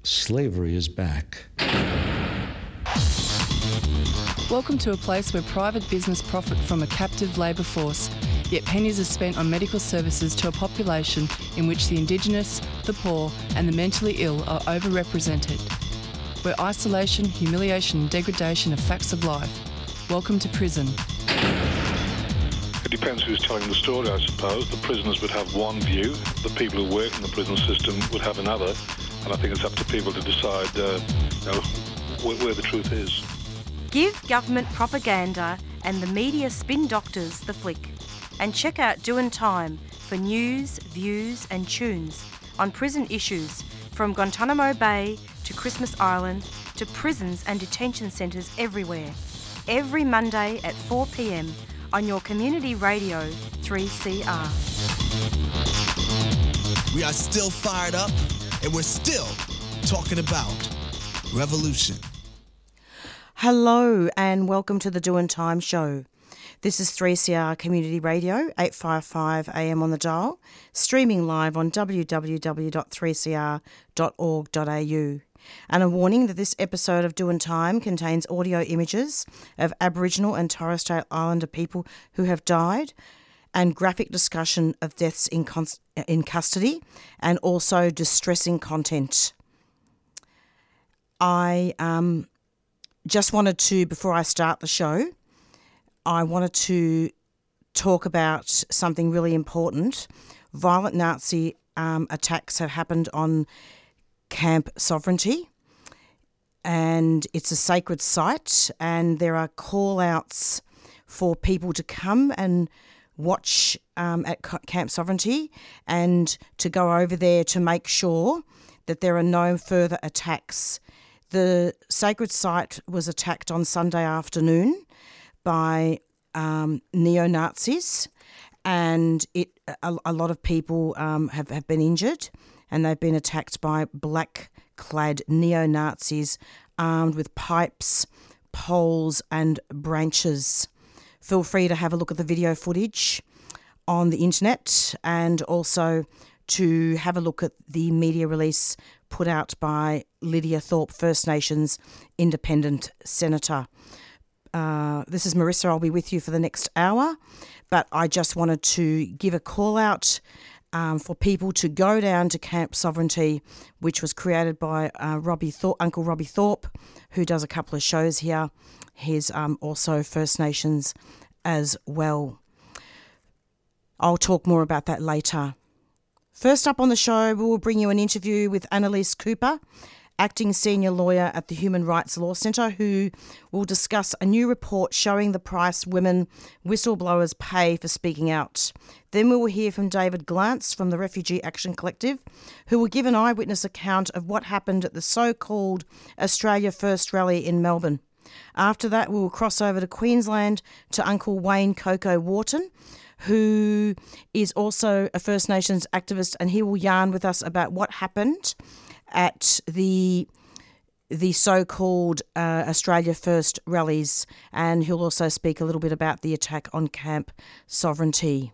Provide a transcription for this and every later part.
Slavery is back. Welcome to a place where private business profit from a captive labour force, yet pennies are spent on medical services to a population in which the Indigenous, the poor and the mentally ill are overrepresented. Where isolation, humiliation and degradation are facts of life. Welcome to prison. It depends who's telling the story, I suppose. The prisoners would have one view, the people who work in the prison system would have another, and I think it's up to people to decide where the truth is. Give government propaganda and the media spin doctors the flick. And check out Doin' Time for news, views and tunes on prison issues from Guantanamo Bay to Christmas Island to prisons and detention centres everywhere. Every Monday at 4 p.m. on your community radio 3CR. We are still fired up and we're still talking about revolution. Hello and welcome to the Doin' Time show. This is 3CR Community Radio, 855 AM on the dial, streaming live on www.3cr.org.au. And a warning that this episode of Doin' Time contains audio images of Aboriginal and Torres Strait Islander people who have died and graphic discussion of deaths in custody and also distressing content. I just wanted to, before I start the show, I wanted to talk about something really important. Violent Nazi attacks have happened on Camp Sovereignty, and it's a sacred site, and there are call-outs for people to come and watch at Camp Sovereignty and to go over there to make sure that there are no further attacks. The sacred site was attacked on Sunday afternoon by neo-Nazis, and a lot of people have been injured, and they've been attacked by black-clad neo-Nazis armed with pipes, poles and branches. Feel free to have a look at the video footage on the internet and also to have a look at the media release put out by Lydia Thorpe, First Nations Independent Senator. This is Marissa. I'll be with you for the next hour, but I just wanted to give a call out for people to go down to Camp Sovereignty, which was created by Uncle Robbie Thorpe, who does a couple of shows here. He's also First Nations as well. I'll talk more about that later. First up on the show, we will bring you an interview with Annalise Cooper, Acting Senior Lawyer at the Human Rights Law Centre, who will discuss a new report showing the price women whistleblowers pay for speaking out. Then we will hear from David Glantz from the Refugee Action Collective, who will give an eyewitness account of what happened at the so-called Australia First rally in Melbourne. After that, we will cross over to Queensland to Uncle Wayne Coco Wharton, who is also a First Nations activist, and he will yarn with us about what happened at the so-called Australia First rallies, and he'll also speak a little bit about the attack on Camp Sovereignty.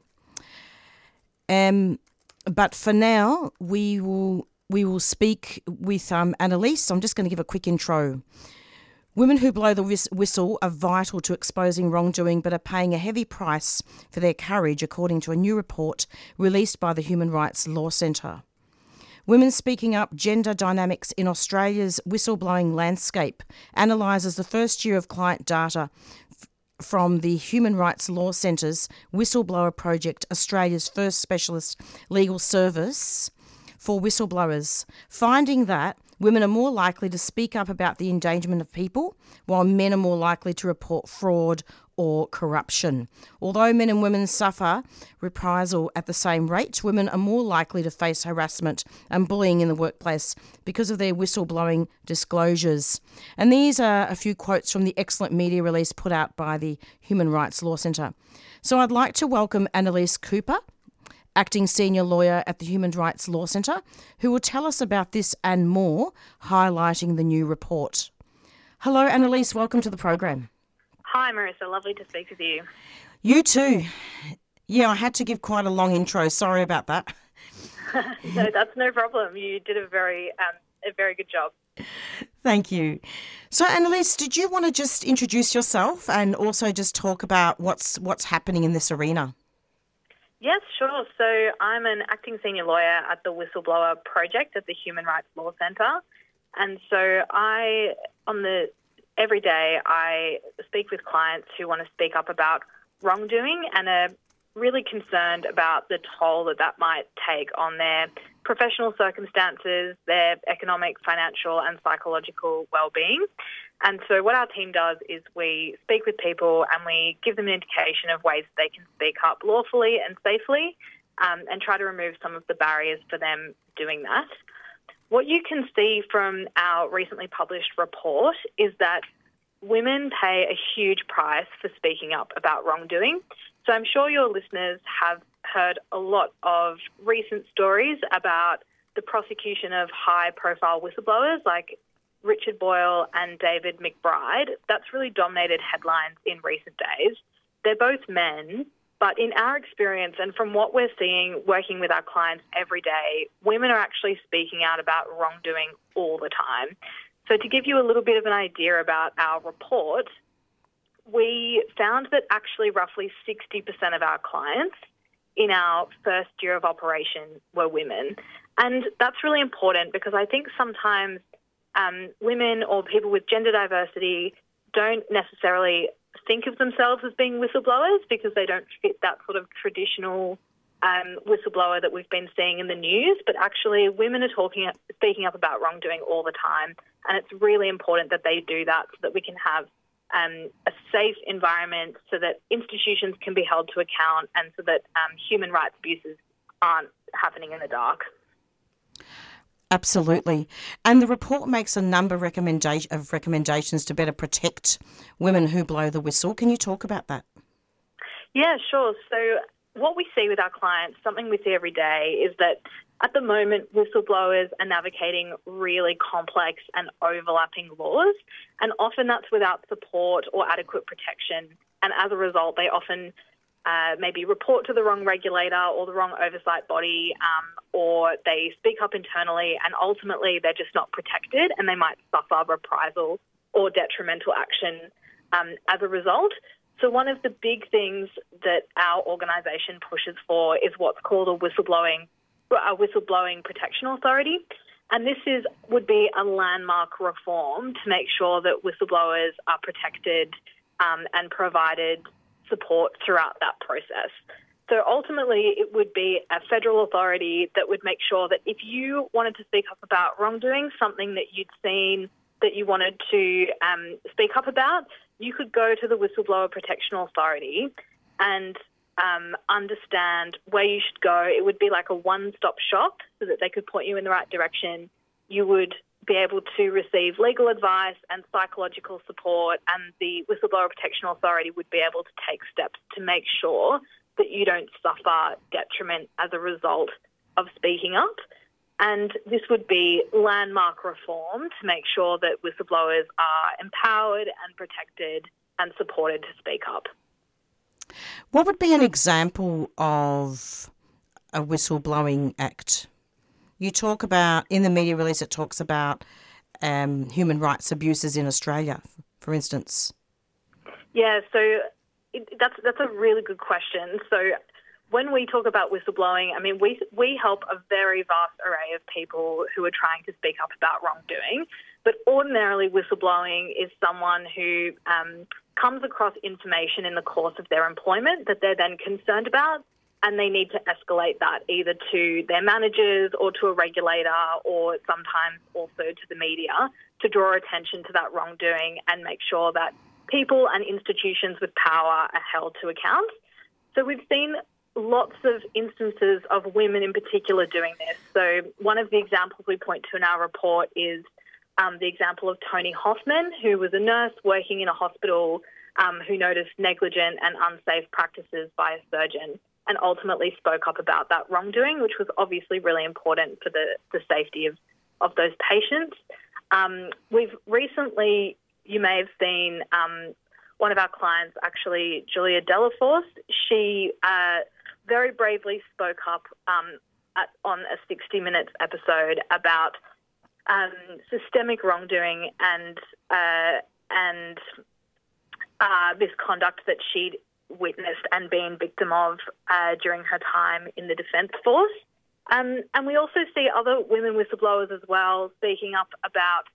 But for now, we will speak with Annalise. I'm just going to give a quick intro. Women who blow the whistle are vital to exposing wrongdoing, but are paying a heavy price for their courage, according to a new report released by the Human Rights Law Centre. Women Speaking Up, Gender Dynamics in Australia's Whistleblowing Landscape analyses the first year of client data from the Human Rights Law Centre's Whistleblower Project, Australia's first specialist legal service for whistleblowers, finding that women are more likely to speak up about the endangerment of people, while men are more likely to report fraud or corruption. Although men and women suffer reprisal at the same rate, women are more likely to face harassment and bullying in the workplace because of their whistleblowing disclosures. And these are a few quotes from the excellent media release put out by the Human Rights Law Centre. So I'd like to welcome Annalise Cooper, Acting Senior Lawyer at the Human Rights Law Centre, who will tell us about this and more, highlighting the new report. Hello, Annalise. Welcome to the program. Hi, Marissa. Lovely to speak with you. You too. Yeah, I had to give quite a long intro. Sorry about that. No, that's no problem. You did a very a very good job. Thank you. So, Annalise, did you want to just introduce yourself and also just talk about what's happening in this arena? Yes, sure. So I'm an acting senior lawyer at the Whistleblower Project at the Human Rights Law Centre. And so every day I speak with clients who want to speak up about wrongdoing and are really concerned about the toll that might take on their professional circumstances, their economic, financial and psychological well-being. And so what our team does is we speak with people and we give them an indication of ways they can speak up lawfully and safely and try to remove some of the barriers for them doing that. What you can see from our recently published report is that women pay a huge price for speaking up about wrongdoing. So I'm sure your listeners have heard a lot of recent stories about the prosecution of high-profile whistleblowers like Richard Boyle and David McBride. That's really dominated headlines in recent days. They're both men, but in our experience and from what we're seeing working with our clients every day, women are actually speaking out about wrongdoing all the time. So to give you a little bit of an idea about our report, we found that actually roughly 60% of our clients in our first year of operation were women. And that's really important because I think sometimes women or people with gender diversity don't necessarily think of themselves as being whistleblowers because they don't fit that sort of traditional whistleblower that we've been seeing in the news. But actually women are speaking up about wrongdoing all the time. And it's really important that they do that so that we can have a safe environment so that institutions can be held to account and so that human rights abuses aren't happening in the dark. Absolutely. And the report makes a number of recommendations to better protect women who blow the whistle. Can you talk about that? Yeah, sure. So what we see with our clients, something we see every day, is that at the moment, whistleblowers are navigating really complex and overlapping laws, and often that's without support or adequate protection. And as a result, they often maybe report to the wrong regulator or the wrong oversight body, or they speak up internally, and ultimately they're just not protected and they might suffer reprisal or detrimental action as a result. So one of the big things that our organisation pushes for is what's called a whistleblowing protection authority. And this would be a landmark reform to make sure that whistleblowers are protected and provided support throughout that process. So ultimately, it would be a federal authority that would make sure that if you wanted to speak up about wrongdoing, something that you'd seen that you wanted to speak up about, you could go to the Whistleblower Protection Authority and understand where you should go. It would be like a one-stop shop so that they could point you in the right direction. You would be able to receive legal advice and psychological support, and the Whistleblower Protection Authority would be able to take steps to make sure that you don't suffer detriment as a result of speaking up. And this would be landmark reform to make sure that whistleblowers are empowered and protected and supported to speak up. What would be an example of a whistleblowing act? You talk about, in the media release, it talks about human rights abuses in Australia, for instance. Yeah, so that's a really good question. So when we talk about whistleblowing, I mean, we help a very vast array of people who are trying to speak up about wrongdoing. But ordinarily, whistleblowing is someone who comes across information in the course of their employment that they're then concerned about, and they need to escalate that either to their managers or to a regulator or sometimes also to the media to draw attention to that wrongdoing and make sure that people and institutions with power are held to account. So we've seen lots of instances of women in particular doing this. So one of the examples we point to in our report is the example of Toni Hoffman, who was a nurse working in a hospital who noticed negligent and unsafe practices by a surgeon and ultimately spoke up about that wrongdoing, which was obviously really important for the safety of those patients. We've recently, you may have seen one of our clients, actually, Julia Delaforce. She very bravely spoke up on a 60 Minutes episode about systemic wrongdoing and misconduct that she'd witnessed and been victim of during her time in the Defence Force. And we also see other women whistleblowers as well speaking up about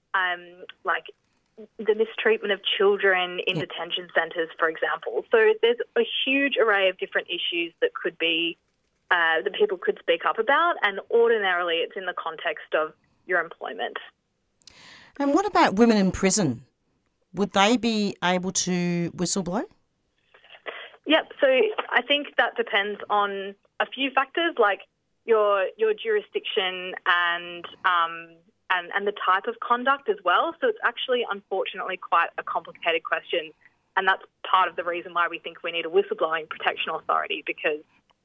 the mistreatment of children in detention centres, for example. So there's a huge array of different issues that could be that people could speak up about, and ordinarily it's in the context of your employment. And what about women in prison? Would they be able to whistleblow? Yep. So I think that depends on a few factors, like your jurisdiction and the type of conduct as well. So it's actually, unfortunately, quite a complicated question, and that's part of the reason why we think we need a whistleblowing protection authority, because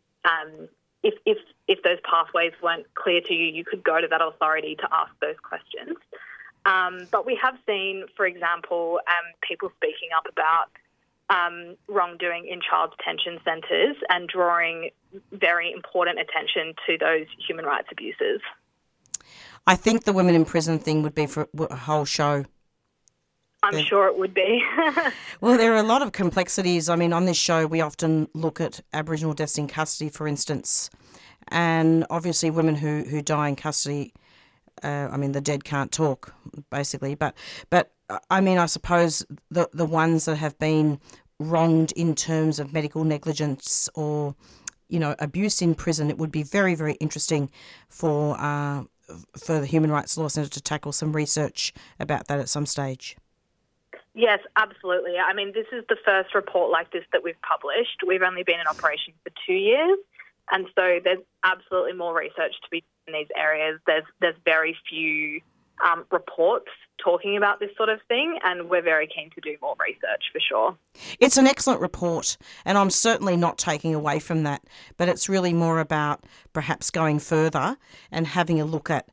if those pathways weren't clear to you, you could go to that authority to ask those questions. But we have seen, for example, people speaking up about wrongdoing in child detention centres and drawing very important attention to those human rights abuses. I think the women in prison thing would be for a whole show. I'm sure it would be. Well, there are a lot of complexities. I mean, on this show, we often look at Aboriginal deaths in custody, for instance, and obviously women who die in custody, the dead can't talk, basically. But I mean, I suppose the ones that have been wronged in terms of medical negligence or, abuse in prison, it would be very, very interesting for the Human Rights Law Centre to tackle some research about that at some stage. Yes, absolutely. I mean, this is the first report like this that we've published. We've only been in operation for 2 years, and so there's absolutely more research to be done in these areas. There's very few reports talking about this sort of thing, and we're very keen to do more research for sure. It's an excellent report, and I'm certainly not taking away from that, but it's really more about perhaps going further and having a look at,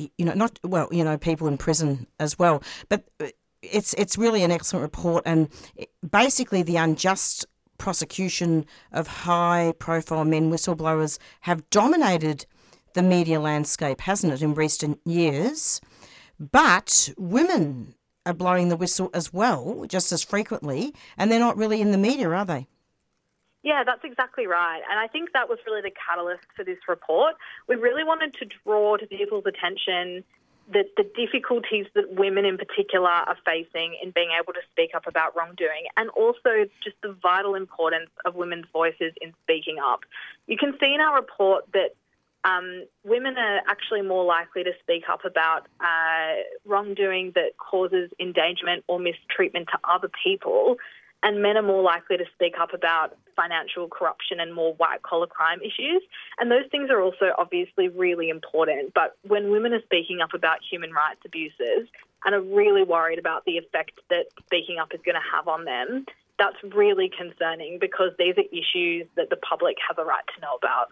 people in prison as well. But it's really an excellent report, and basically the unjust prosecution of high-profile men whistleblowers have dominated the media landscape, hasn't it, in recent years? But women are blowing the whistle as well, just as frequently, and they're not really in the media, are they? Yeah, that's exactly right. And I think that was really the catalyst for this report. We really wanted to draw to people's attention the difficulties that women in particular are facing in being able to speak up about wrongdoing, and also just the vital importance of women's voices in speaking up. You can see in our report that women are actually more likely to speak up about wrongdoing that causes endangerment or mistreatment to other people, and men are more likely to speak up about financial corruption and more white-collar crime issues. And those things are also obviously really important. But when women are speaking up about human rights abuses and are really worried about the effect that speaking up is going to have on them, that's really concerning, because these are issues that the public have a right to know about.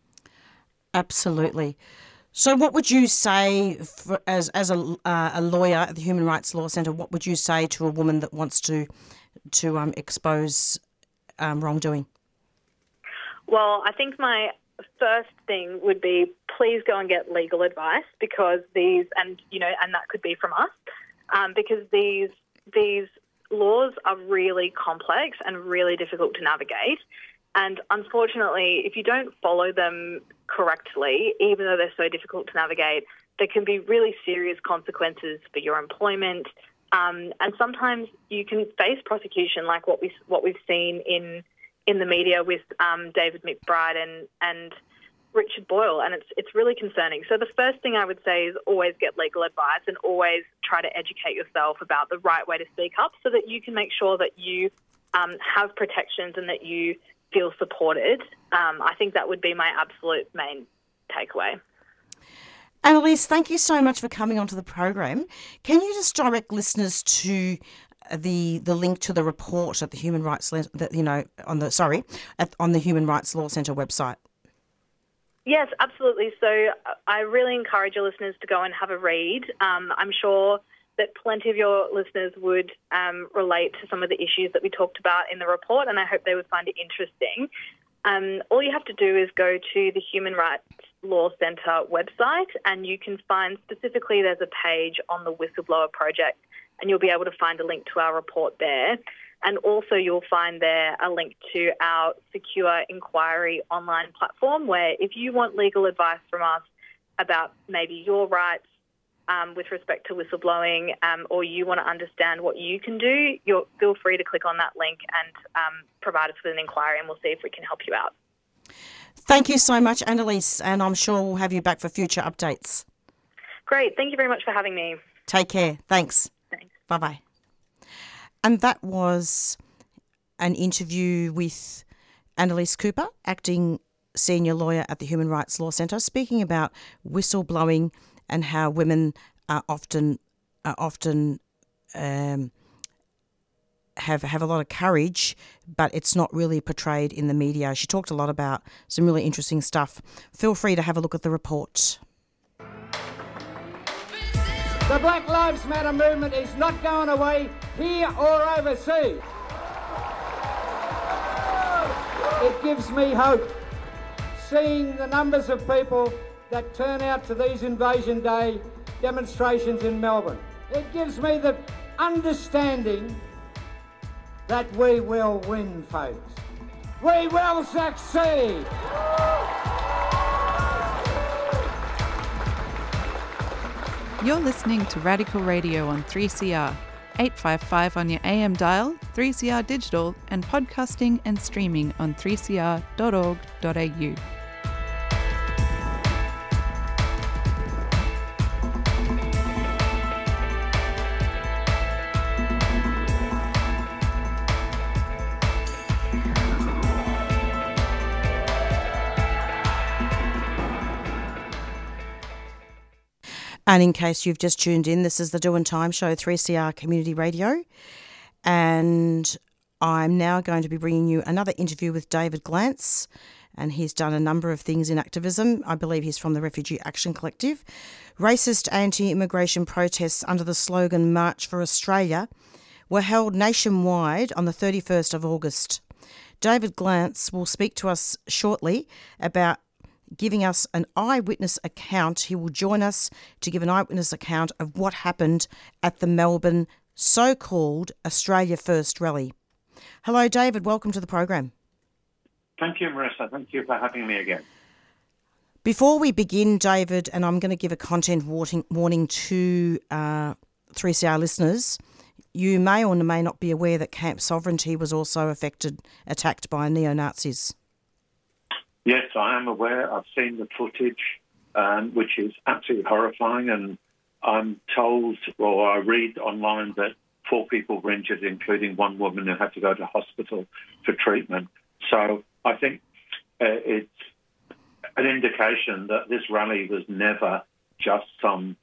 Absolutely. So what would you say, as a lawyer at the Human Rights Law Centre, what would you say to a woman that wants to expose wrongdoing? Well, I think my first thing would be, please go and get legal advice, because and that could be from us, because these laws are really complex and really difficult to navigate. And unfortunately, if you don't follow them correctly, even though they're so difficult to navigate, there can be really serious consequences for your employment. And sometimes you can face prosecution, like what we've seen in the media with David McBride and Richard Boyle, and it's really concerning. So the first thing I would say is always get legal advice and always try to educate yourself about the right way to speak up, so that you can make sure that you have protections and that you feel supported. I think that would be my absolute main takeaway. Annalise, thank you so much for coming onto the program. Can you just direct listeners to the link to the report at the Human Rights on the Human Rights Law Centre website? Yes, absolutely. So I really encourage your listeners to go and have a read. I'm sure that plenty of your listeners would relate to some of the issues that we talked about in the report, and I hope they would find it interesting. All you have to do is go to the Human Rights Law Centre website, and you can find specifically there's a page on the Whistleblower Project, and you'll be able to find a link to our report there. And also you'll find there a link to our secure inquiry online platform, where if you want legal advice from us about maybe your rights with respect to whistleblowing, or you want to understand what you can do, feel free to click on that link and provide us with an inquiry, and we'll see if we can help you out. Thank you so much, Annalise, and I'm sure we'll have you back for future updates. Great. Thank you very much for having me. Take care. Thanks. Thanks. Bye-bye. And that was an interview with Annalise Cooper, acting senior lawyer at the Human Rights Law Centre, speaking about whistleblowing and how women are often have a lot of courage, but it's not really portrayed in the media. She talked a lot about some really interesting stuff. Feel free to have a look at the report. The Black Lives Matter movement is not going away here or overseas. It gives me hope seeing the numbers of people that turn out to these Invasion Day demonstrations in Melbourne. It gives me the understanding that we will win, folks. We will succeed. You're listening to Radical Radio on 3CR, 855 on your AM dial, 3CR digital, and podcasting and streaming on 3cr.org.au. And in case you've just tuned in, this is the Doin' Time Show, 3CR Community Radio. And I'm now going to be bringing you another interview with David Glance. And he's done a number of things in activism. I believe he's from the Refugee Action Collective. Racist anti-immigration protests under the slogan March for Australia were held nationwide on the 31st of August. David Glance will speak to us shortly about giving us an eyewitness account. He will join us to give an eyewitness account of what happened at the Melbourne so-called Australia First rally. Hello, David. Welcome to the program. Thank you, Marissa. Thank you for having me again. Before we begin, David, and I'm going to give a content warning to 3CR listeners, you may or may not be aware that Camp Sovereignty was also attacked by neo-Nazis. Yes, I am aware. I've seen the footage, which is absolutely horrifying, and I'm told, or I read online, that 4 people were injured, including one woman who had to go to hospital for treatment. So I think it's an indication that this rally was never just some,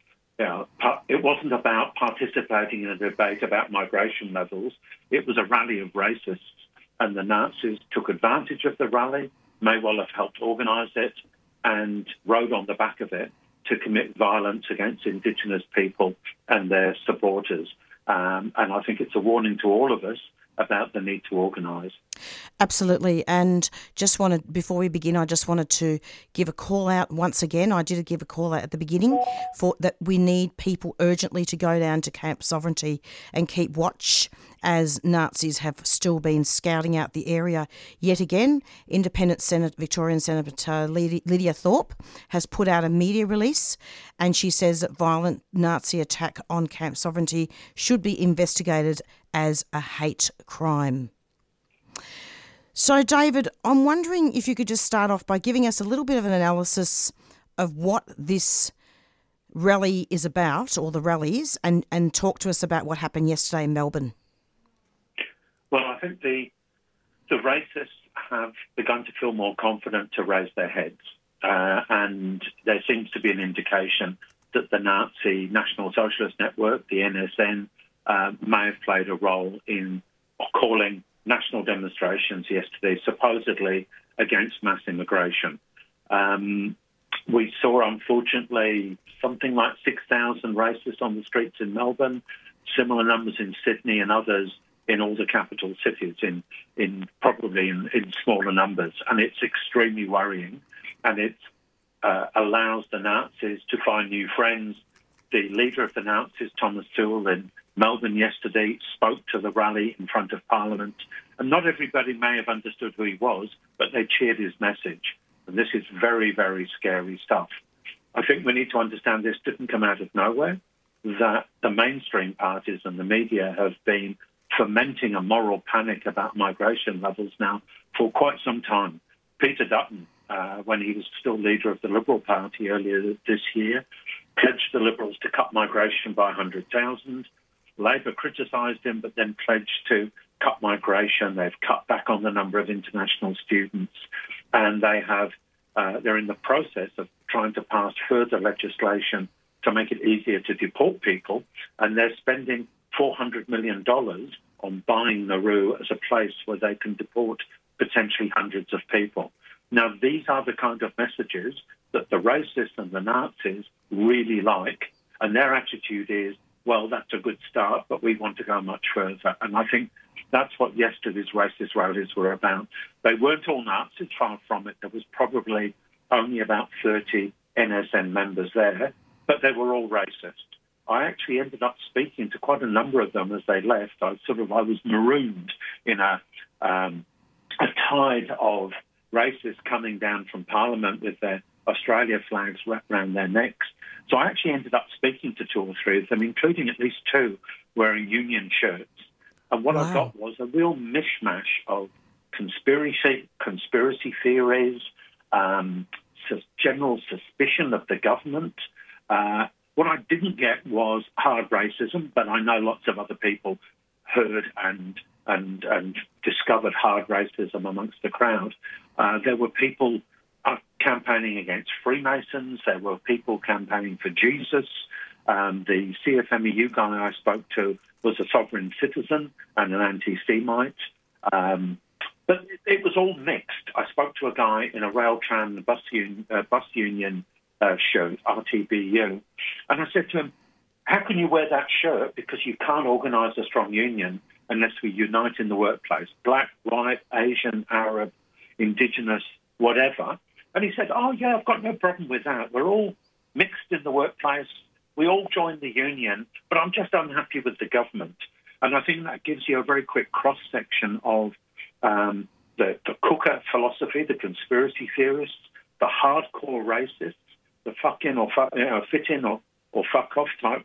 it wasn't about participating in a debate about migration levels. It was a rally of racists, and the Nazis took advantage of the rally, may well have helped organise it, and rode on the back of it to commit violence against Indigenous people and their supporters. And I think it's a warning to all of us about the need to organise. Absolutely. And before we begin, I just wanted to give a call out once again. I did give a call out at the beginning for that we need people urgently to go down to Camp Sovereignty and keep watch, as Nazis have still been scouting out the area yet again. Independent Victorian Senator Lydia Thorpe has put out a media release, and she says that violent Nazi attack on Camp Sovereignty should be investigated as a hate crime. So, David, I'm wondering if you could just start off by giving us a little bit of an analysis of what this rally is about, or the rallies, and talk to us about what happened yesterday in Melbourne. Well, I think the racists have begun to feel more confident to raise their heads, and there seems to be an indication that the Nazi National Socialist Network, the NSN, may have played a role in calling national demonstrations yesterday, supposedly against mass immigration. We saw, unfortunately, something like 6,000 racists on the streets in Melbourne, similar numbers in Sydney and others in all the capital cities, in smaller numbers. And it's extremely worrying. And it allows the Nazis to find new friends. The leader of the Nazis, Thomas Sowell, in Melbourne yesterday, spoke to the rally in front of Parliament. And not everybody may have understood who he was, but they cheered his message. And this is very, very scary stuff. I think we need to understand this didn't come out of nowhere, that the mainstream parties and the media have been fomenting a moral panic about migration levels now for quite some time. Peter Dutton, when he was still leader of the Liberal Party earlier this year, pledged the Liberals to cut migration by 100,000. Labor criticised him, but then pledged to cut migration. They've cut back on the number of international students, and they're in the process of trying to pass further legislation to make it easier to deport people, and they're spending $400 million on buying Nauru as a place where they can deport potentially hundreds of people. Now, these are the kind of messages that the racists and the Nazis really like, and their attitude is, well, that's a good start, but we want to go much further. And I think that's what yesterday's racist rallies were about. They weren't all Nazis, far from it. There was probably only about 30 NSN members there, but they were all racist. I actually ended up speaking to quite a number of them as they left. I was marooned in a tide of racists coming down from Parliament with their Australia flags wrapped around their necks. So I actually ended up speaking to 2 or 3 of them, including at least 2 wearing union shirts. And what I got was a real mishmash of conspiracy theories, general suspicion of the government. What I didn't get was hard racism, but I know lots of other people heard and discovered hard racism amongst the crowd. There were people campaigning against Freemasons. There were people campaigning for Jesus. The CFMEU guy I spoke to was a sovereign citizen and an anti-Semite. But it was all mixed. I spoke to a guy in a Railtran bus union shirt, RTBU, and I said to him, how can you wear that shirt? Because you can't organise a strong union unless we unite in the workplace, black, white, Asian, Arab, Indigenous, whatever. And he said, oh, yeah, I've got no problem with that. We're all mixed in the workplace. We all join the union, but I'm just unhappy with the government. And I think that gives you a very quick cross-section of the cooker philosophy, the conspiracy theorists, the hardcore racists, the fuck in or fit in or fuck off type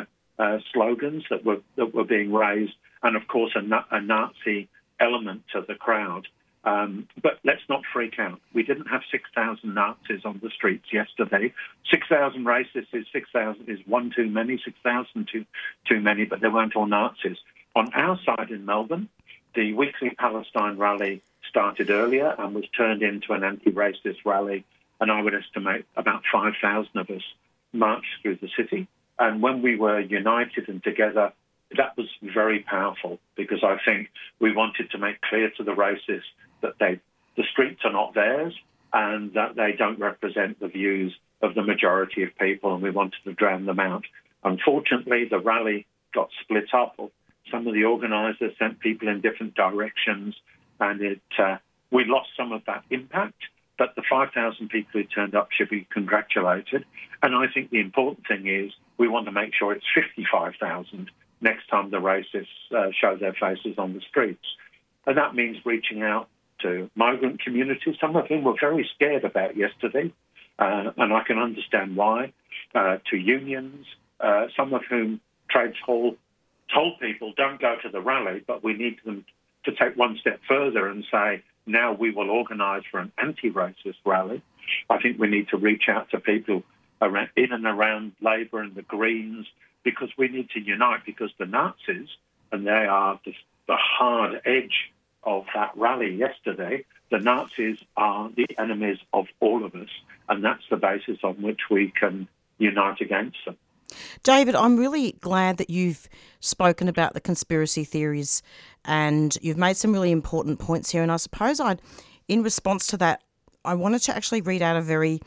slogans that were being raised, and of course a Nazi element to the crowd. But let's not freak out. We didn't have 6,000 Nazis on the streets yesterday. 6,000 racists is one too many, 6,000 too many, but they weren't all Nazis. On our side in Melbourne, the weekly Palestine rally started earlier and was turned into an anti-racist rally, and I would estimate about 5,000 of us marched through the city. And when we were united and together, that was very powerful, because I think we wanted to make clear to the racists that the streets are not theirs and that they don't represent the views of the majority of people, and we wanted to drown them out. Unfortunately, the rally got split up. Some of the organisers sent people in different directions, and we lost some of that impact. But the 5,000 people who turned up should be congratulated. And I think the important thing is we want to make sure it's 55,000 next time the racists show their faces on the streets. And that means reaching out to migrant communities, some of whom were very scared about yesterday, and I can understand why, to unions, some of whom Trades Hall told people, don't go to the rally, but we need them to take one step further and say, now we will organise for an anti-racist rally. I think we need to reach out to people in and around Labor and the Greens, because we need to unite, because the Nazis, and they are the hard edge of that rally yesterday, the Nazis are the enemies of all of us, and that's the basis on which we can unite against them. David, I'm really glad that you've spoken about the conspiracy theories, and you've made some really important points here. And I suppose in response to that, I wanted to actually read out a very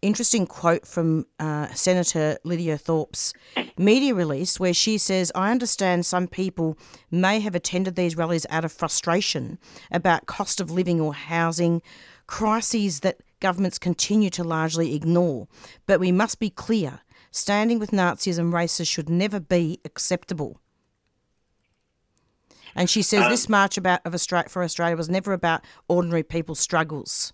interesting quote from Senator Lydia Thorpe's media release where she says, I understand some people may have attended these rallies out of frustration about cost of living or housing, crises that governments continue to largely ignore. But we must be clear, standing with Nazis and racists should never be acceptable. And she says this march for Australia was never about ordinary people's struggles.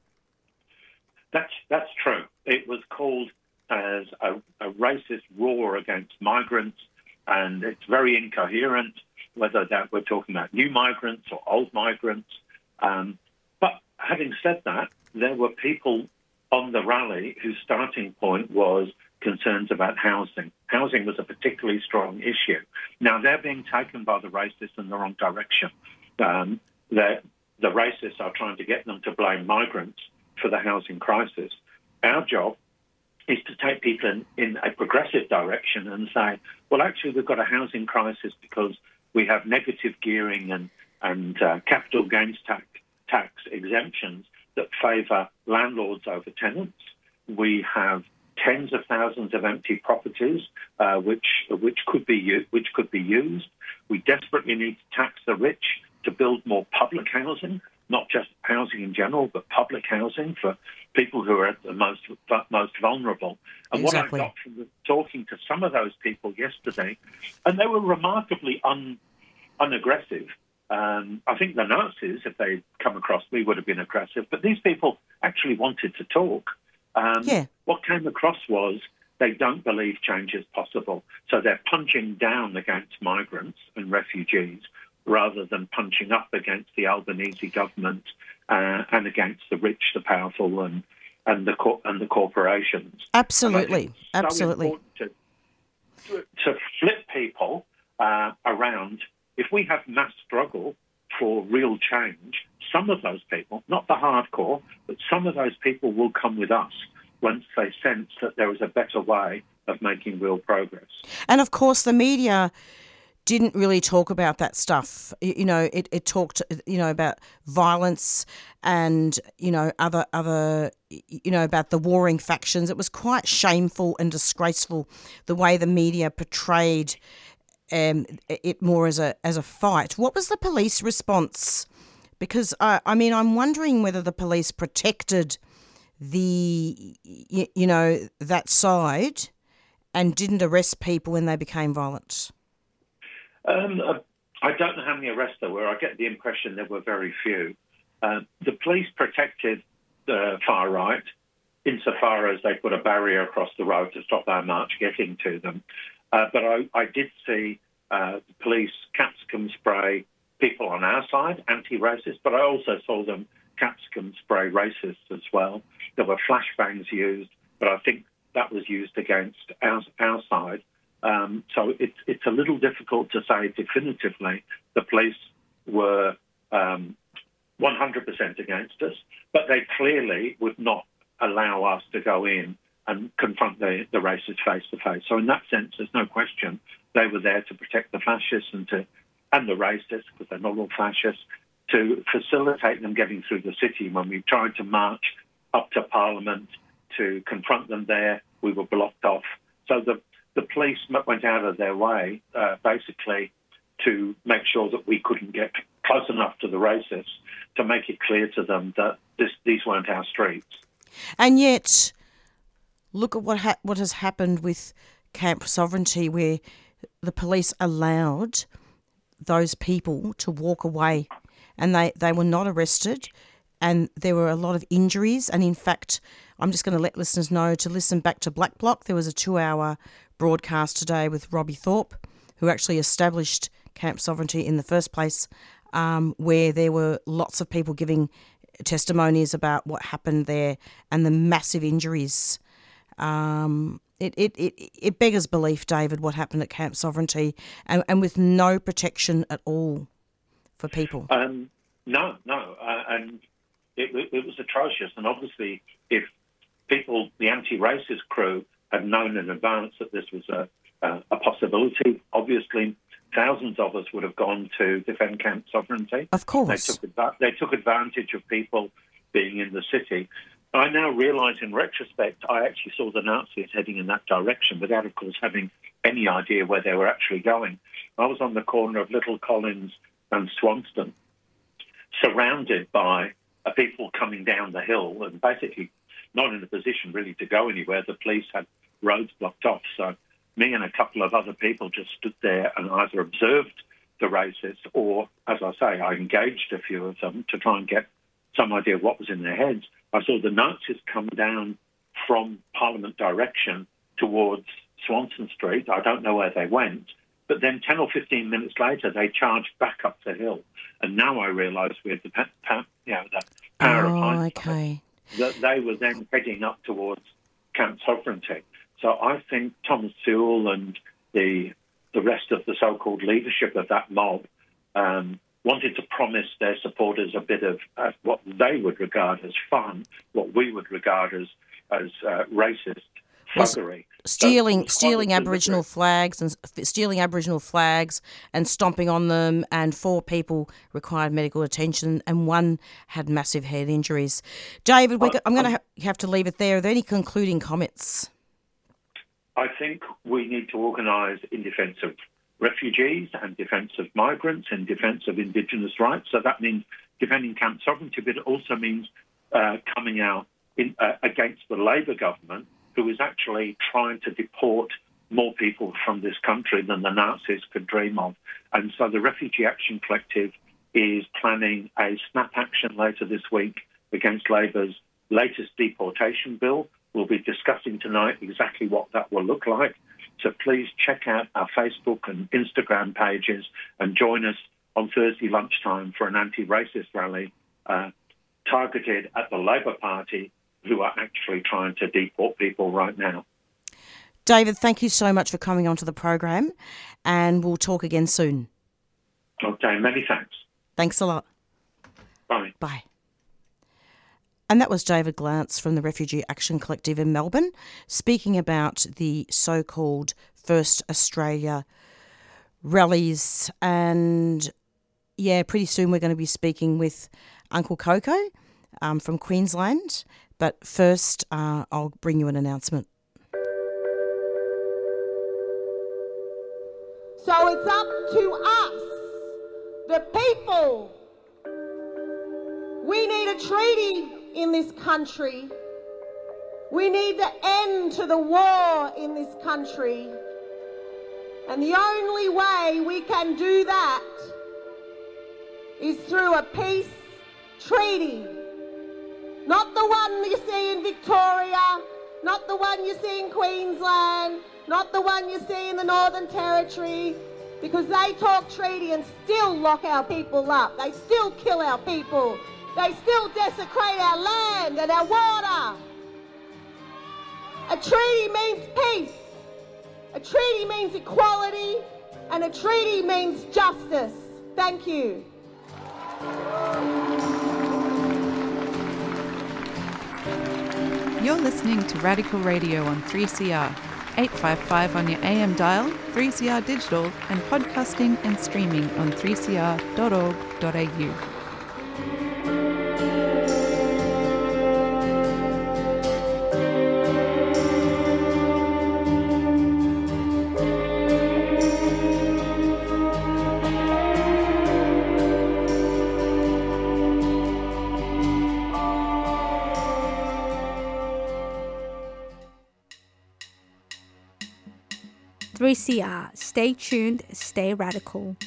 That's true. It was called as a racist roar against migrants, and it's very incoherent whether that we're talking about new migrants or old migrants. But having said that, there were people on the rally whose starting point was concerns about housing. Housing was a particularly strong issue. Now, they're being taken by the racists in the wrong direction. The racists are trying to get them to blame migrants for the housing crisis. Our job is to take people in a progressive direction and say, well, actually, we've got a housing crisis because we have negative gearing and capital gains tax exemptions that favour landlords over tenants. We have tens of thousands of empty properties which could be used. We desperately need to tax the rich to build more public housing, not just housing in general, but public housing for people who are the most vulnerable. And exactly. What I got from talking to some of those people yesterday, and they were remarkably unaggressive. I think the Nazis, if they'd come across me, would have been aggressive, but these people actually wanted to talk. What came across was they don't believe change is possible, so they're punching down against migrants and refugees rather than punching up against the Albanese government and against the rich, the powerful, and the corporations. Absolutely, so absolutely. Important to flip people around. If we have mass struggle for real change, some of those people, not the hardcore, but some of those people will come with us once they sense that there is a better way of making real progress. And of course, the media didn't really talk about that stuff. It talked, about violence and, other, about the warring factions. It was quite shameful and disgraceful the way the media portrayed it more as a fight. What was the police response? Because, I'm wondering whether the police protected that side and didn't arrest people when they became violent. I don't know how many arrests there were. I get the impression there were very few. The police protected the far right insofar as they put a barrier across the road to stop our march getting to them. But I did see the police capsicum spray people on our side, anti-racist, but I also saw them capsicum spray racists as well. There were flashbangs used, but I think that was used against our side. So it's a little difficult to say definitively the police were 100% against us, but they clearly would not allow us to go in and confront the racists face to face. So in that sense, there's no question they were there to protect the fascists and the racists, because they're not all fascists, to facilitate them getting through the city. When we tried to march up to Parliament to confront them there, we were blocked off. So the police went out of their way, basically, to make sure that we couldn't get close enough to the racists to make it clear to them that these weren't our streets. And yet, look at what has happened with Camp Sovereignty, where the police allowed those people to walk away, and they were not arrested, and there were a lot of injuries. And in fact, I'm just going to let listeners know to listen back to Black Bloc. There was a 2-hour broadcast today with Robbie Thorpe, who actually established Camp Sovereignty in the first place, where there were lots of people giving testimonies about what happened there and the massive injuries. It beggars belief, David, what happened at Camp Sovereignty, and with no protection at all for people. No, and it was atrocious. And obviously, if people, the anti-racist crew, had known in advance that this was a possibility, obviously thousands of us would have gone to defend Camp Sovereignty. Of course. They took advantage of people being in the city. I now realise in retrospect, I actually saw the Nazis heading in that direction without, of course, having any idea where they were actually going. I was on the corner of Little Collins and Swanston, surrounded by people coming down the hill and basically not in a position really to go anywhere. The police had roads blocked off. So me and a couple of other people just stood there and either observed the racists or, as I say, I engaged a few of them to try and get some idea of what was in their heads. I saw the Nazis come down from Parliament direction towards Swanston Street. I don't know where they went. But then 10 or 15 minutes later, they charged back up the hill. And now I realise with the power of hindsight that they were then heading up towards Camp Sovereignty. So I think Thomas Sewell and the rest of the so-called leadership of that mob wanted to promise their supporters a bit of what they would regard as fun, what we would regard as racist fuckery. Stealing Aboriginal flags and stomping on them, and 4 people required medical attention and 1 had massive head injuries. David, I'm going to have to leave it there. Are there any concluding comments? I think we need to organise in defence of refugees and defence of migrants and defence of Indigenous rights. So that means defending Camp Sovereignty, but it also means coming out against the Labor government, who is actually trying to deport more people from this country than the Nazis could dream of. And so the Refugee Action Collective is planning a snap action later this week against Labor's latest deportation bill. We'll be discussing tonight exactly what that will look like. So please check out our Facebook and Instagram pages and join us on Thursday lunchtime for an anti-racist rally targeted at the Labor Party, who are actually trying to deport people right now. David, thank you so much for coming onto the program, and we'll talk again soon. Okay, many thanks. Thanks a lot. Bye. Bye. And that was David Glance from the Refugee Action Collective in Melbourne, speaking about the so-called First Australia rallies. And, yeah, pretty soon we're going to be speaking with Uncle Coco from Queensland. But first, I'll bring you an announcement. So it's up to us, the people. We need a treaty in this country. We need the end to the war in this country. And the only way we can do that is through a peace treaty. Not the one you see in Victoria, not the one you see in Queensland, not the one you see in the Northern Territory, because they talk treaty and still lock our people up. They still kill our people. They still desecrate our land and our water. A treaty means peace. A treaty means equality. And a treaty means justice. Thank you. You're listening to Radical Radio on 3CR, 855 on your AM dial, 3CR digital, and podcasting and streaming on 3cr.org.au. Stay tuned, stay radical.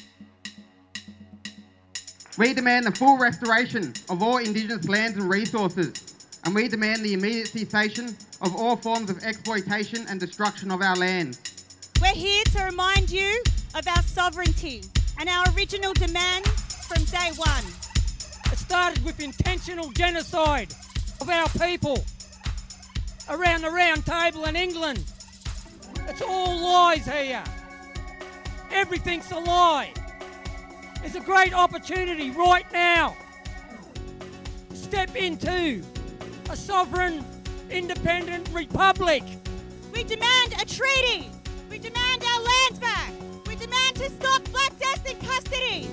We demand the full restoration of all Indigenous lands and resources, and we demand the immediate cessation of all forms of exploitation and destruction of our land. We're here to remind you of our sovereignty and our original demands from day one. It started with intentional genocide of our people around the Round Table in England. It's all lies here. Everything's a lie. There's a great opportunity right now to step into a sovereign, independent republic. We demand a treaty. We demand our lands back. We demand to stop Black Death in custody.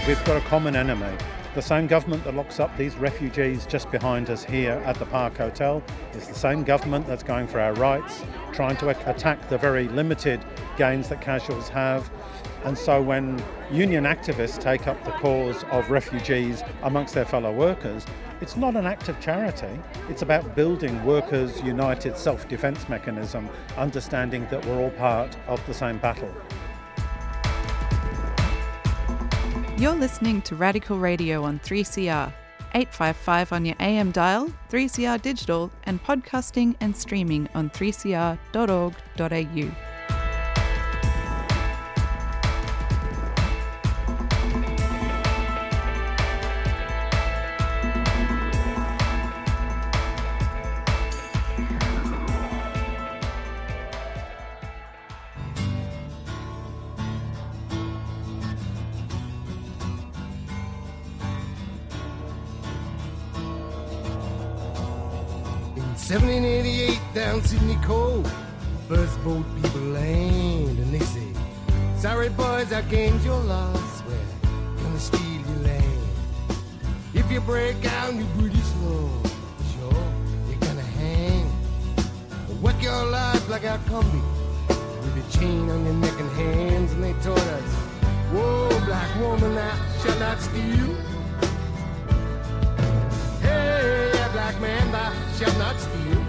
we've got a common enemy. The same government that locks up these refugees just behind us here at the Park Hotel is the same government that's going for our rights, trying to attack the very limited gains that casuals have. And so when union activists take up the cause of refugees amongst their fellow workers, it's not an act of charity. It's about building workers' united self-defence mechanism, understanding that we're all part of the same battle. You're listening to Radical Radio on 3CR, 855 on your AM dial, 3CR digital, and podcasting and streaming on 3cr.org.au. In 1788 down Sydney Cove, first boat people land and they say, sorry boys, I gained your loss, we're gonna steal your land. If you break out new British law, for sure, you're gonna hang. Work your life like our combi, with a chain on your neck and hands, and they taught us, whoa, black woman, I shall not steal. Hey, black man, thou shalt not steal.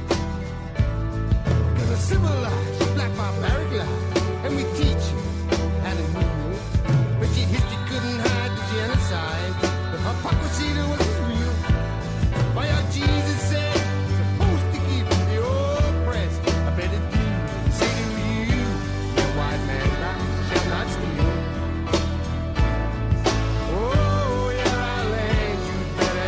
Gonna civilize your black barbaric life, and we teach you how to kneel. But your history couldn't hide the genocide, the hypocrisy that was real. Why our Jesus said, supposed to keep the oppressed. I better do say to you, you white man, thou shalt not steal. Oh, yeah, our land, you better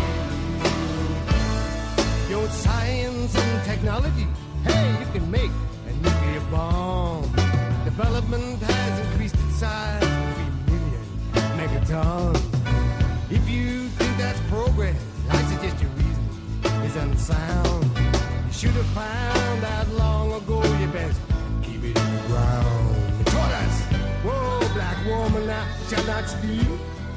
heal. Your science and technology, hey, you can make a nuclear bomb. Development has increased its size to 3 million megatons. If you think that's progress, I suggest your reason is unsound. You should have found out long ago you best keep it in the ground. They taught us, whoa, black woman, thou shalt not steal.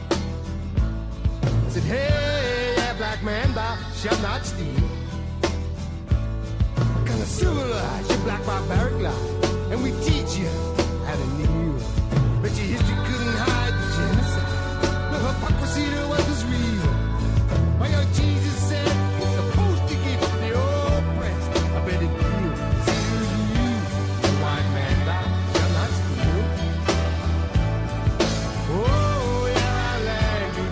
I said, hey, yeah, black man, thou shalt not steal. We're gonna civilize your black barbaric life, and we teach you how to kneel. But your history couldn't hide the genocide, the hypocrisy that was real. Why your Jesus said you're supposed to give the oppressed a better deal. See to you, the white man, thou shalt not steal. Oh, yeah, our land, you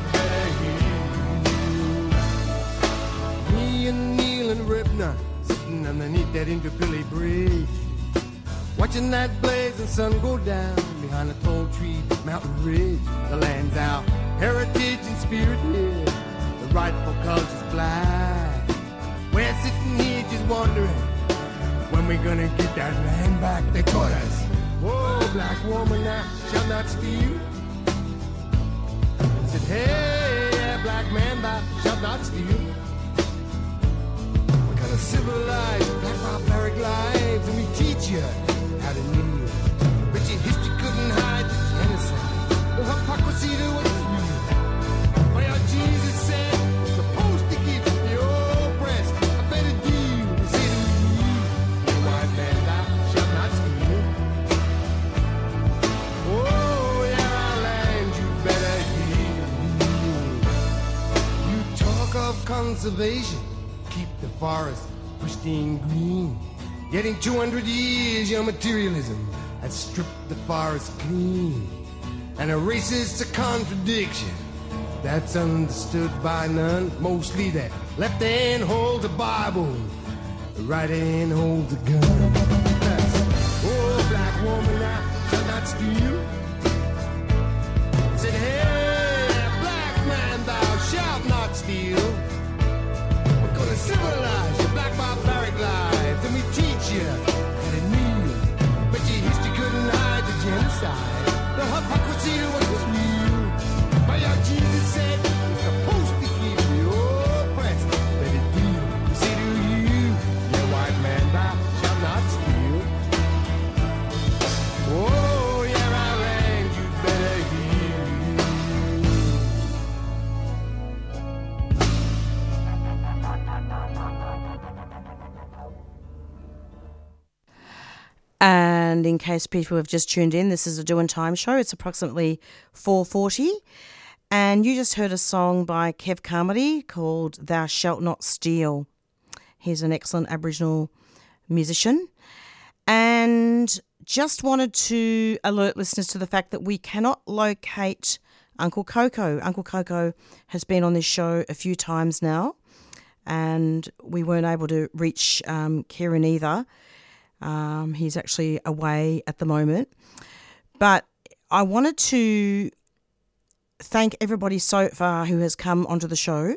better heal. Me and Neil and Ripner sitting underneath that Inverpilly Bridge, watching that blazing sun go down behind a tall tree mountain ridge. The land's our heritage and spirit here, the rightful culture's black. We're sitting here just wondering when we're gonna get that land back. They taught us, whoa, black woman, thou shalt not steal. I said, hey, yeah, black man, thou shalt not steal. We're gonna civilize black barbaric lives, and we teach you how to kneel. But your history couldn't hide the genocide, the hypocrisy that was real. Why our Jesus said, supposed to keep the oppressed a better deal. Say to you, you white man, thou shalt not steal. Oh, yeah, our land, you better heal. You talk of conservation, keep the forest pristine green. Yet in 200 years, your materialism has stripped the forest clean. And a racist contradiction that's understood by none. Mostly that left hand holds a Bible, the right hand holds a gun. That's, oh, black woman, thou shalt not steal. Said, hey, black man, thou shalt not steal. We're gonna civilize your black barbaric lives, and we teach you how to kneel. But your history couldn't hide the genocide, the hypocrisy that was real. But your Jesus said you're supposed to keep the oppressed. Let it deal. You say to you, you white man, thou shalt not steal. Oh, yeah, our land, you better heal. And in case people have just tuned in, this is a Doin' Time show. It's approximately 4:40. And you just heard a song by Kev Carmody called Thou Shalt Not Steal. He's an excellent Aboriginal musician. And just wanted to alert listeners to the fact that we cannot locate Uncle Coco. Uncle Coco has been on this show a few times now, and we weren't able to reach Kieran either. He's actually away at the moment. But I wanted to thank everybody so far who has come onto the show,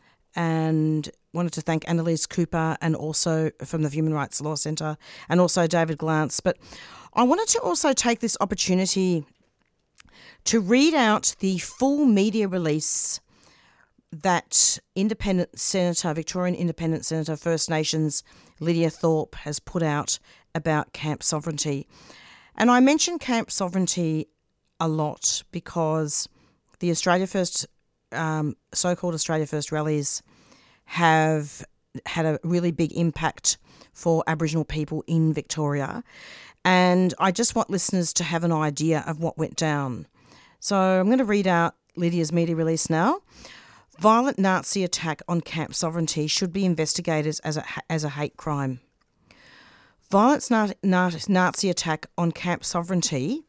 and wanted to thank Annalise Cooper and also from the Human Rights Law Centre, and also David Glantz. But I wanted to also take this opportunity to read out the full media release that Victorian Independent Senator, First Nations Lydia Thorpe has put out about Camp Sovereignty. And I mention Camp Sovereignty a lot because the Australia First, so-called Australia First rallies have had a really big impact for Aboriginal people in Victoria. And I just want listeners to have an idea of what went down. So I'm going to read out Lydia's media release now. Violent Nazi attack on Camp Sovereignty should be investigated as a hate crime. Violent Nazi attack on Camp Sovereignty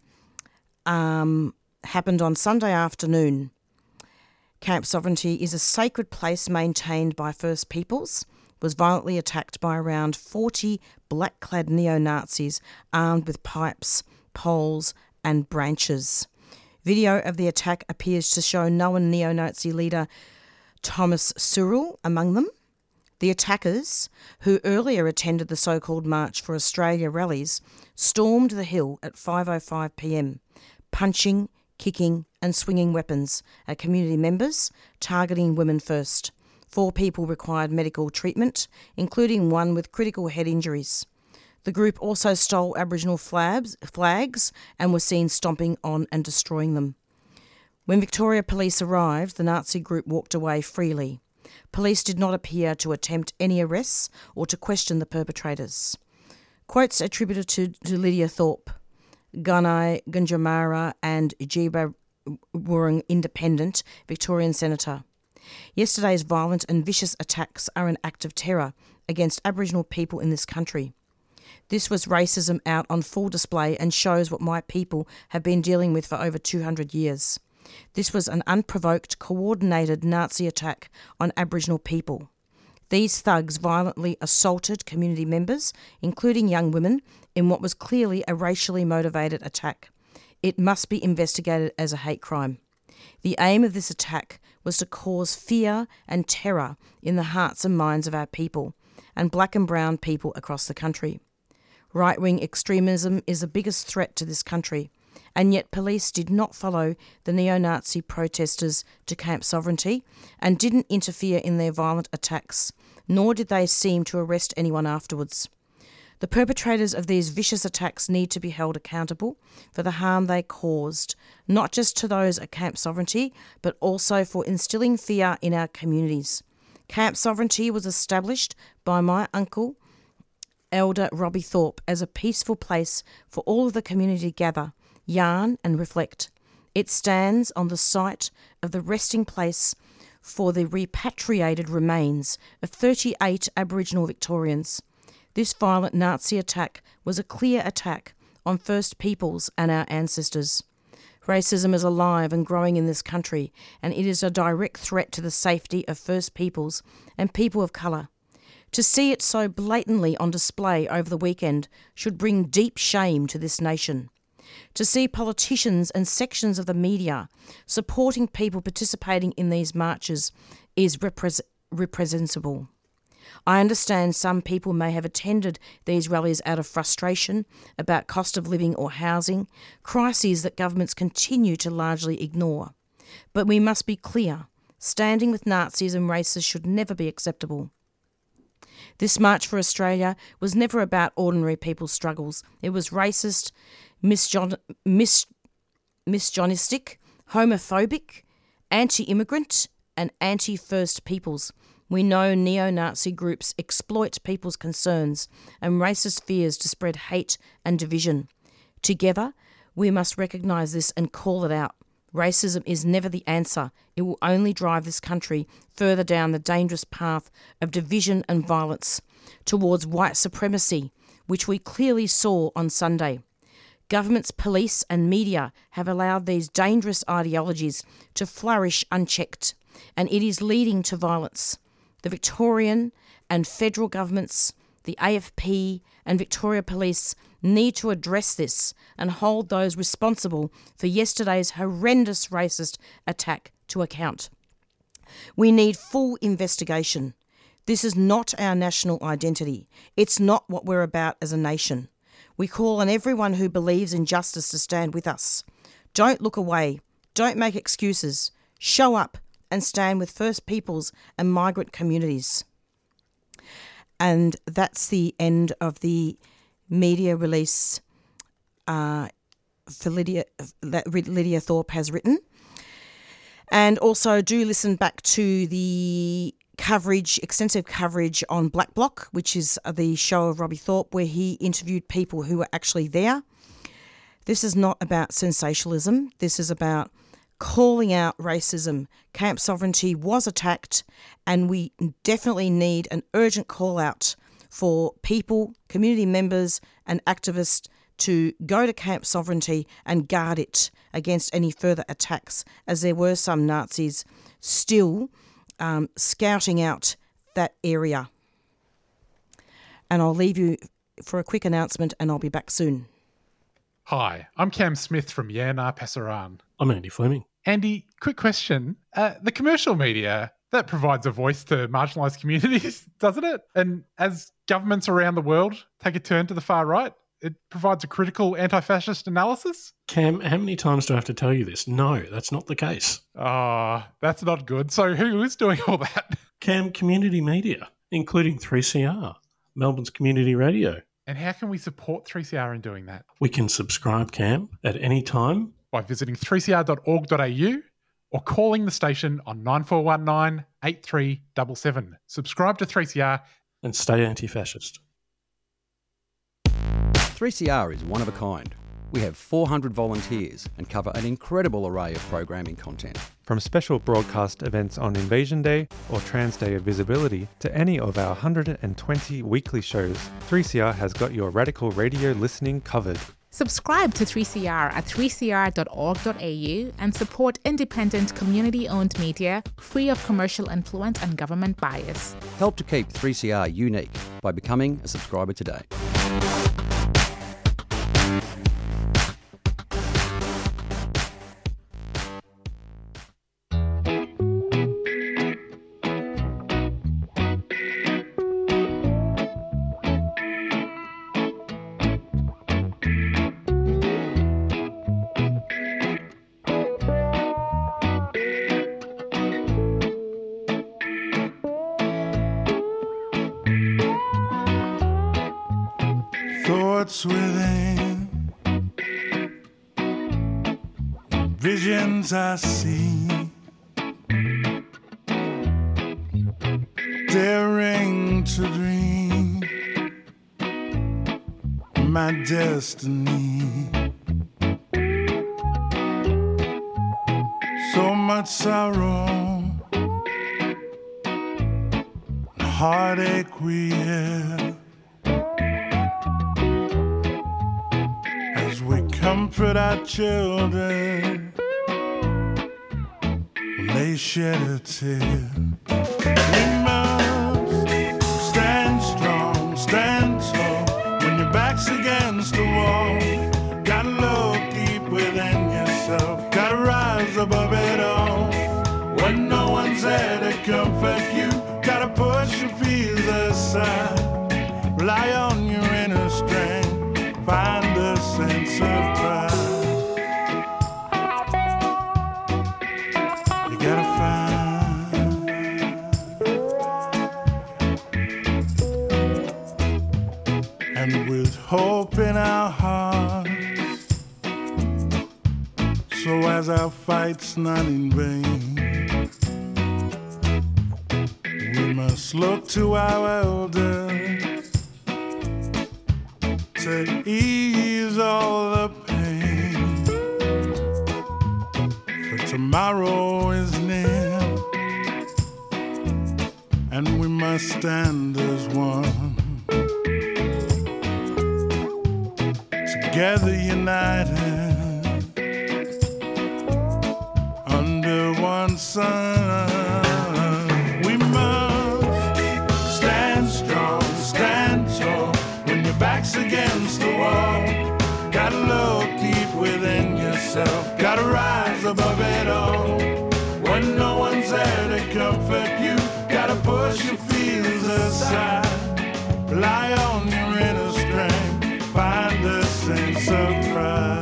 happened on Sunday afternoon. Camp Sovereignty is a sacred place maintained by First Peoples, was violently attacked by around 40 black-clad neo-Nazis armed with pipes, poles and branches. Video of the attack appears to show known neo-Nazi leader Thomas Sewell among them. The attackers, who earlier attended the so-called March for Australia rallies, stormed the hill at 5:05 p.m, punching, kicking and swinging weapons at community members, targeting women first. 4 people required medical treatment, including one with critical head injuries. The group also stole Aboriginal flags and were seen stomping on and destroying them. When Victoria Police arrived, the Nazi group walked away freely. Police did not appear to attempt any arrests or to question the perpetrators. Quotes attributed to Lydia Thorpe. Gunai Gunjamara and Jiba Wurrung Independent Victorian Senator. Yesterday's violent and vicious attacks are an act of terror against Aboriginal people in this country. This was racism out on full display and shows what my people have been dealing with for over 200 years. This was an unprovoked, coordinated Nazi attack on Aboriginal people. These thugs violently assaulted community members, including young women, in what was clearly a racially motivated attack. It must be investigated as a hate crime. The aim of this attack was to cause fear and terror in the hearts and minds of our people, and black and brown people across the country. Right-wing extremism is the biggest threat to this country, and yet police did not follow the neo-Nazi protesters to Camp Sovereignty and didn't interfere in their violent attacks, nor did they seem to arrest anyone afterwards. The perpetrators of these vicious attacks need to be held accountable for the harm they caused, not just to those at Camp Sovereignty, but also for instilling fear in our communities. Camp Sovereignty was established by my uncle, Elder Robbie Thorpe, as a peaceful place for all of the community to gather, yarn and reflect. It stands on the site of the resting place for the repatriated remains of 38 Aboriginal Victorians. This violent Nazi attack was a clear attack on First Peoples and our ancestors. Racism is alive and growing in this country, and it is a direct threat to the safety of First Peoples and people of colour. To see it so blatantly on display over the weekend should bring deep shame to this nation. To see politicians and sections of the media supporting people participating in these marches is reprehensible. I understand some people may have attended these rallies out of frustration about cost of living or housing, crises that governments continue to largely ignore. But we must be clear, standing with Nazis and racists should never be acceptable. This March for Australia was never about ordinary people's struggles. It was racist, misogynistic, homophobic, anti-immigrant and anti-First Peoples. We know neo-Nazi groups exploit people's concerns and racist fears to spread hate and division. Together, we must recognise this and call it out. Racism is never the answer. It will only drive this country further down the dangerous path of division and violence towards white supremacy, which we clearly saw on Sunday. Governments, police and media have allowed these dangerous ideologies to flourish unchecked, and it is leading to violence. The Victorian and federal governments, the AFP and Victoria Police need to address this and hold those responsible for yesterday's horrendous racist attack to account. We need full investigation. This is not our national identity. It's not what we're about as a nation. We call on everyone who believes in justice to stand with us. Don't look away. Don't make excuses. Show up and stand with First Peoples and migrant communities. And that's the end of the media release for Lydia Thorpe has written. And also do listen back to the extensive coverage on Black Bloc, which is the show of Robbie Thorpe, where he interviewed people who were actually there. This is not about sensationalism. This is about calling out racism. Camp Sovereignty was attacked, and we definitely need an urgent call out for people, community members and activists to go to Camp Sovereignty and guard it against any further attacks, as there were some Nazis still scouting out that area. And I'll leave you for a quick announcement and I'll be back soon. Hi, I'm Cam Smith from Yana Pasaran. I'm Andy Fleming. Andy, quick question. The commercial media, that provides a voice to marginalised communities, doesn't it? And as governments around the world take a turn to the far right, it provides a critical anti-fascist analysis? Cam, how many times do I have to tell you this? No, that's not the case. Oh, that's not good. So who is doing all that? Cam, community media, including 3CR, Melbourne's community radio. And how can we support 3CR in doing that? We can subscribe, Cam, at any time. By visiting 3cr.org.au or calling the station on 9419 8377. Subscribe to 3CR and stay anti-fascist. 3CR is one of a kind. We have 400 volunteers and cover an incredible array of programming content. From special broadcast events on Invasion Day or Trans Day of Visibility to any of our 120 weekly shows, 3CR has got your radical radio listening covered. Subscribe to 3CR at 3cr.org.au and support independent, community-owned media free of commercial influence and government bias. Help to keep 3CR unique by becoming a subscriber today. Thoughts within, visions I see, daring to dream my destiny. So much sorrow, heartache we have. Comfort our children when they shed a tear. We must stand strong, stand tall. When your back's against the wall, gotta look deep within yourself. Gotta rise above it all. When no one's there to comfort you, gotta push your fears aside. Rely on your inner strength. Find a sense of pride. You gotta find. And with hope in our hearts, so as our fight's not in vain, we must must look to our elders to ease all the pain, for tomorrow is near, and we must stand as one, together united under one sun. We must stand strong, stand tall when your back's against the wall. Gotta look deep within yourself, gotta rise above it all. When no one's there to comfort you, gotta push your fears aside. Rely on your inner strength, find a sense of pride.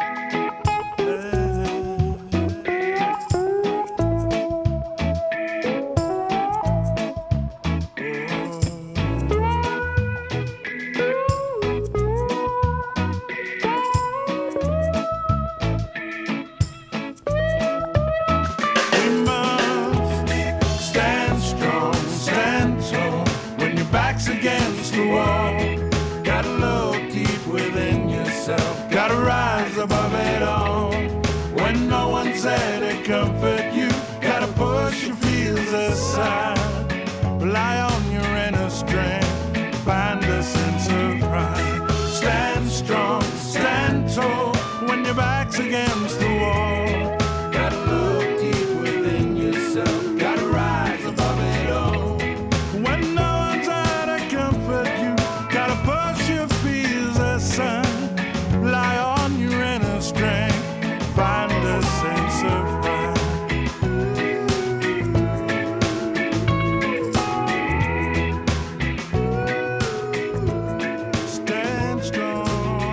Against the wall, gotta look deep within yourself, gotta rise above it all. When no one's there to comfort you, gotta push your fears aside. Rely on your inner strength, find a sense of pride. Stand strong, stand tall when your back's against the wall. Gotta look deep within yourself, gotta rise above it all. When no rely on your inner strength, find a sense of pride. Stand strong.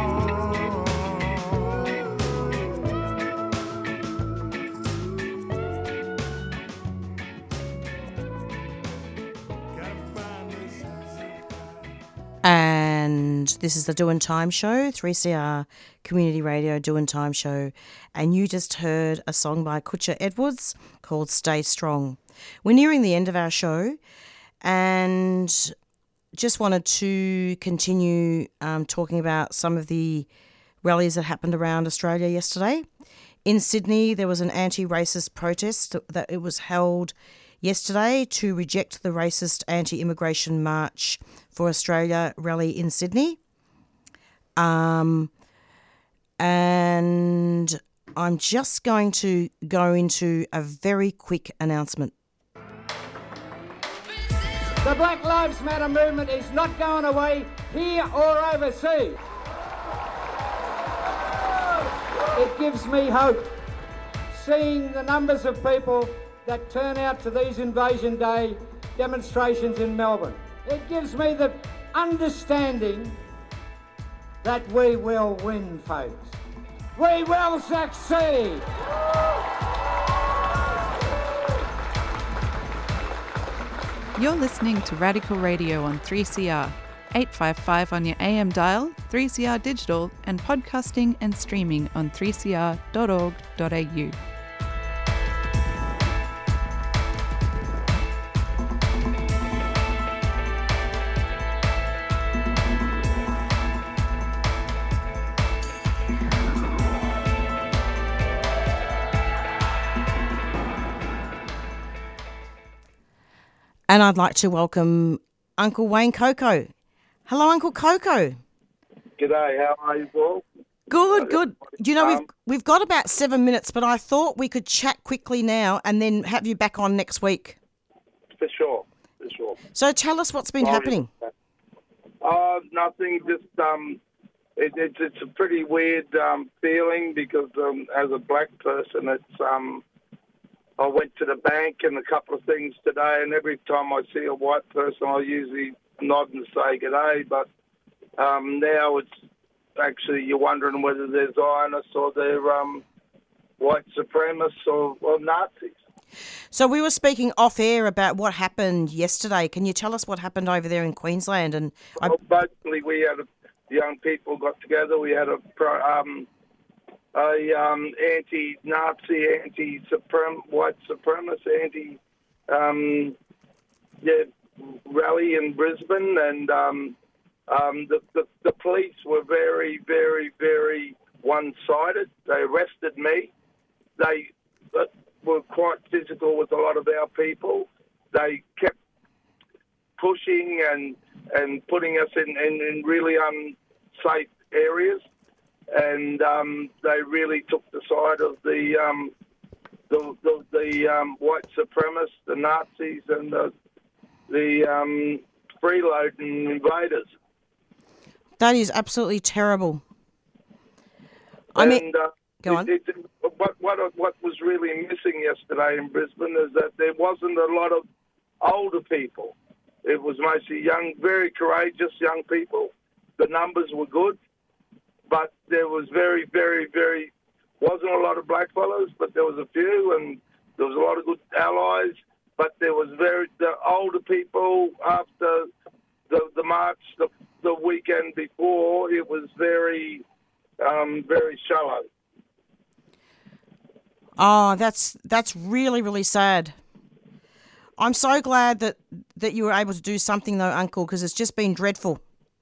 And this is the Doin' Time Show, 3CR Community Radio Doin' Time Show. And you just heard a song by Kutcha Edwards called Stay Strong. We're nearing the end of our show and just wanted to continue talking about some of the rallies that happened around Australia yesterday. In Sydney, there was an anti-racist protest that it was held yesterday to reject the racist anti-immigration March for Australia rally in Sydney. And I'm just going to go into a very quick announcement. The Black Lives Matter movement is not going away here or overseas. It gives me hope seeing the numbers of people that turn out to these Invasion Day demonstrations in Melbourne. It gives me the understanding that we will win, folks. We will succeed. You're listening to Radical Radio on 3CR, 855 on your AM dial, 3CR digital, and podcasting and streaming on 3cr.org.au. And I'd like to welcome Uncle Wayne Coco. Hello, Uncle Coco. G'day, how are you, Paul? Good, good. You know, we've got about 7 minutes, but I thought we could chat quickly now and then have you back on next week. For sure, for sure. So tell us what's been happening. Nothing, just it's a pretty weird feeling because as a black person, it's I went to the bank and a couple of things today, and every time I see a white person, I usually nod and say g'day, but now it's actually you're wondering whether they're Zionists or they're white supremacists or Nazis. So we were speaking off air about what happened yesterday. Can you tell us what happened over there in Queensland? And basically, we had young people got together. We had a anti-Nazi, white supremacist, rally in Brisbane, and the police were very, very, very one-sided. They arrested me. They were quite physical with a lot of our people. They kept pushing and putting us in really unsafe areas, and they really took the side of the white supremacists, the Nazis, and the freeloading invaders. That is absolutely terrible. Go on. What was really missing yesterday in Brisbane is that there wasn't a lot of older people. It was mostly young, very courageous young people. The numbers were good, but there was very, very, very, wasn't a lot of blackfellas, but there was a few, and there was a lot of good allies, but there was the older people after the march, the weekend before, it was very, very shallow. Oh, that's really, really sad. I'm so glad that you were able to do something, though, Uncle, because it's just been dreadful.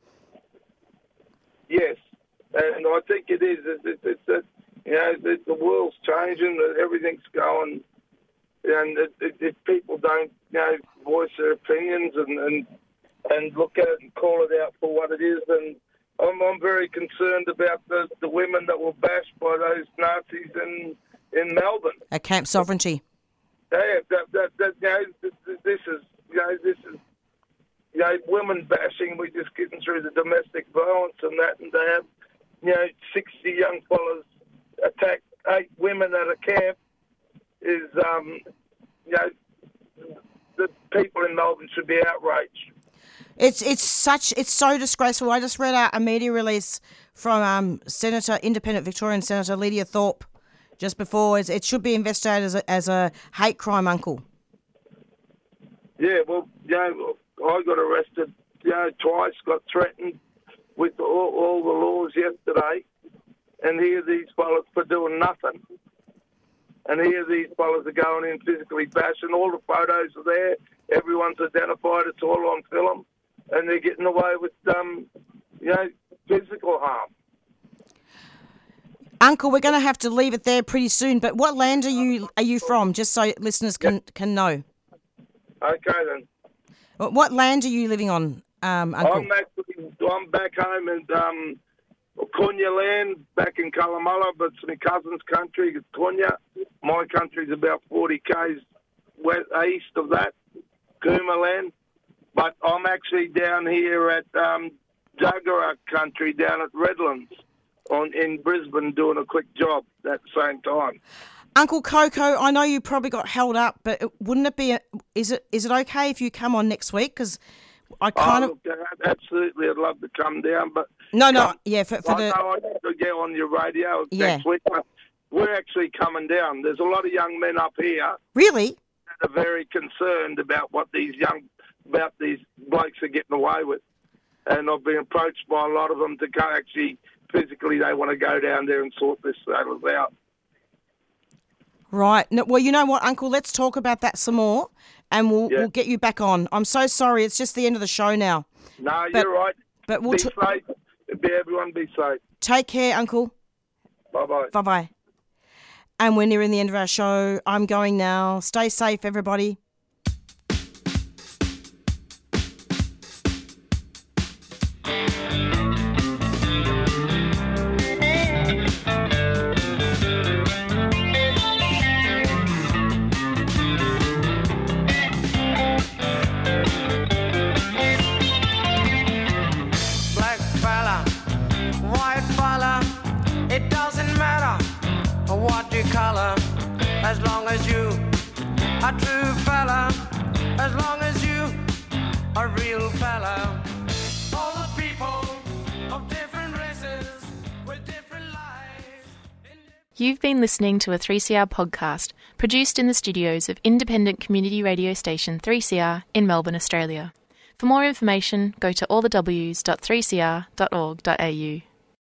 Yes, and I think it is. It's the world's changing, everything's going, and if people don't, voice their opinions and look at it and call it out for what it is, and I'm very concerned about the women that were bashed by those Nazis in Melbourne at Camp Sovereignty. Yeah, this is women bashing. We're just getting through the domestic violence and that, and they have 60 young fellas attack 8 women at a camp. Is the people in Melbourne should be outraged. It's so disgraceful. I just read a media release from Independent Victorian Senator Lydia Thorpe just before. It should be investigated as a hate crime, Uncle. Yeah, well, I got arrested, twice, got threatened with all the laws yesterday, and here these fellas for doing nothing. And here these fellas are going in physically bashing. All the photos are there. Everyone's identified. It's all on film. And they're getting away with, physical harm. Uncle, we're going to have to leave it there pretty soon. But what land are you from, just so listeners can know? Okay, then. What land are you living on, Uncle? I'm back home in Konya land, back in Kalamala, but it's my cousin's country, it's Konya. My country's about 40 k's east of that, Kuma land. But I'm actually down here at Jagera country, down at Redlands, in Brisbane, doing a quick job at the same time. Uncle Coco, I know you probably got held up, but wouldn't it be? Is it okay if you come on next week? Because I kind of absolutely, I'd love to come down, but no, I know I have to get on your radio next week. But we're actually coming down. There's a lot of young men up here. Really? That are very concerned about what these blokes are getting away with, and I've been approached by a lot of them to go. Actually, physically, they want to go down there and sort this out. Right. No, well, you know what, Uncle? Let's talk about that some more, and we'll get you back on. I'm so sorry. It's just the end of the show now. No, you're right. But we'll be safe. Everyone be safe. Take care, Uncle. Bye-bye. Bye-bye. And we're nearing the end of our show. I'm going now. Stay safe, everybody. As long as you are true fella, as long as you are real fella. All the people of different races with different lives. You've been listening to a 3CR podcast produced in the studios of independent community radio station 3CR in Melbourne, Australia. For more information, go to allthews.3cr.org.au.